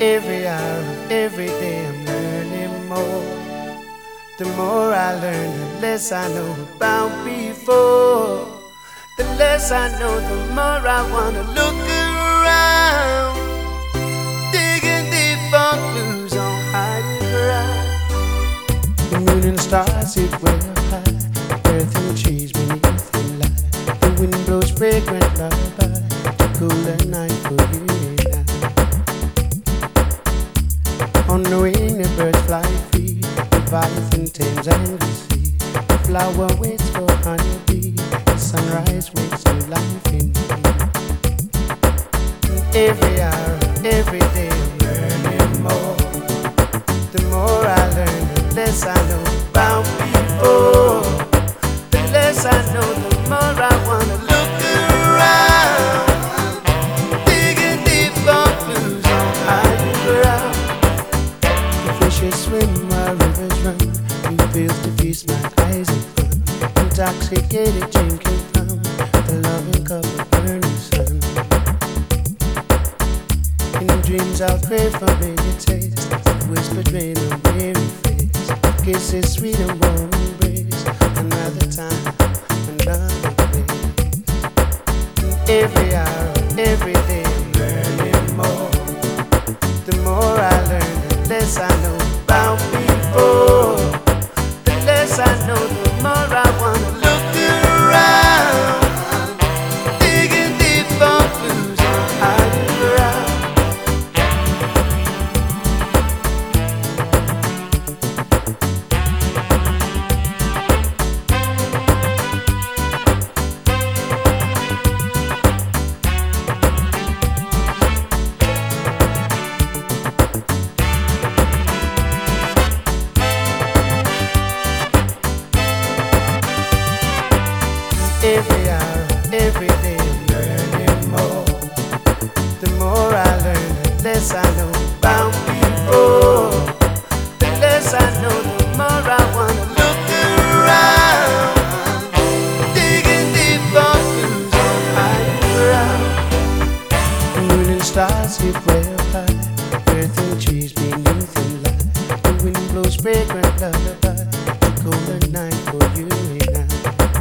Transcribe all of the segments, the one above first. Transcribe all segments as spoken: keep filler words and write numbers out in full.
Every hour of every day I'm learning more. The more I learn, the less I know about before. The less I know, the more I wanna look around, digging deep for clues on higher ground. The moon and stars sit way up high, the earth and the trees beneath the light. The wind blows fragrant lullaby to cool the night for you and I. On the wing the birds fly free, Leviathan tames and the sea. The flower waits for honeybee, the sunrise wakes new life in me. Every hour, every day I'm learning more. The more I learn, the less I know about before. The less I know, the more I wanna look around, digging deep for clues on higher ground. The fishes swim while rivers run, two fields to feast my eyes and fun. Intoxicated drinking from the loving cup of burning sun. In dreams I'll crave familiar taste, whispered rain on weary face, kisses sweet and warm embrace, another time, another place. Every hour, every day I'm learning more. The more I learn, the less I know about before. The less I know, the more I wanna look around, digging deep for clues on higher ground. Every hour, every day I'm learning more. The more I learn, the less I know about before. The less I know, the more I wanna look around, digging deep for clues on higher ground. The moon and stars sit way up high, earth and trees beneath the light. The wind blows fragrant lullaby to golden night for you and I.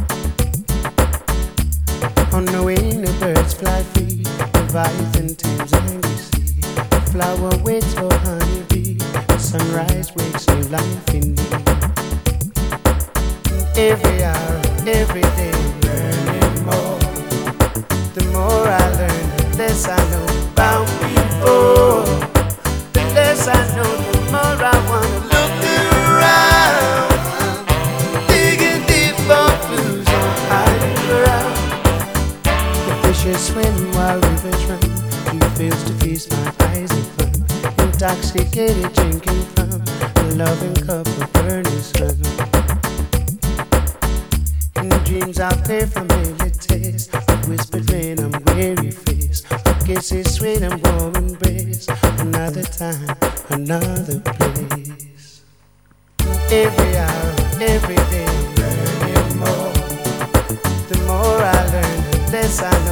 On the wing the birds fly free, Leviathan tames and we see. The flower waits for honeybee, the sunrise wakes new life in me. Every hour, every day I'm learning more. The more I learn, the less I know about before. The less I know, the more I wanna look around, digging deep for clues on higher ground. Fishes swim while rivers run, two fields to feast my eyes and fun. Intoxicated drinking from a loving cup of burning sun. In dreams I'll play familiar taste, with whispered rain on weary face, kisses sweet and warm embrace, another time, another place. Every hour, every day I'm learning more. The more I learn, the less I know